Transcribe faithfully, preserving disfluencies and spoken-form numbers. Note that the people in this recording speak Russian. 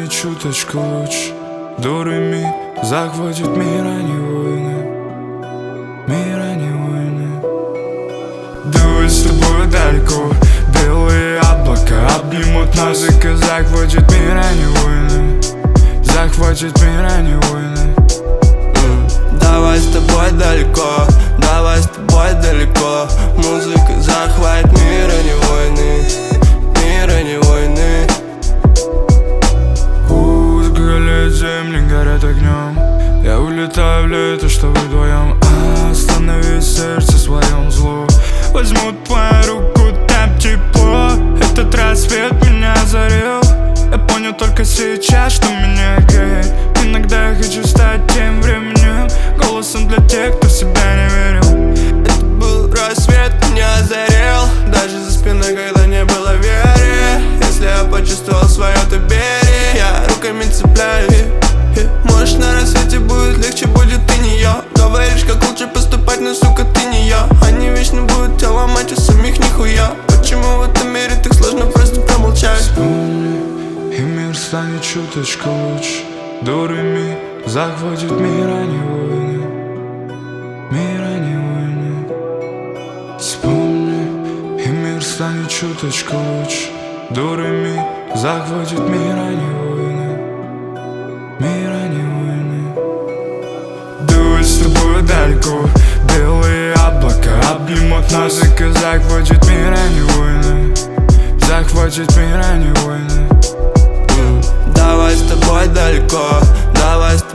станет чуточку лучше. До ре ми захватит мир, а не войны. Мир, а не войны. Давай с тобой далеко. Белые облака обнимут нас, и захватит мир, а не войны. Захватит мир, а не войны. Давай с тобой далеко, давай с тобой далеко. Музыка захватит мир, а не войны. Мир, а не войны. Горят земли, горят огнем. Я улетаю в лето, чтобы вдвоем остановить сердце в своем зло. Возьму твою руку, так тепло. Этот рассвет меня озарил. Я понял только сейчас, что меня греет. Иногда я хочу стать тем временем, голосом для тех, кто в себя не верил. Это был рассвет, меня озарил. Даже за спиной, когда не было веры. Если я почувствовал свое, то бери. Я руками цепляюсь. Может, на рассвете будет легче, будет ты не я. Говоришь, как лучше поступать, но, сука, ты не я. Они вечно будут тебя ломать, у самих нихуя. Почему в этом мире так сложно просто промолчать? Вспомни, и мир станет чуточку лучше. До ре ми захватит мир, а не войны. Мир, а не войны. Вспомни, и мир станет чуточку лучше. До ре ми захватит мир, а не войны. Мир, а не войны. Давай с тобой далеко. Белые облака обнимут нас, и захватит мир, а не войны. Захватит мир, а не войны. Давай с тобой далеко, давай с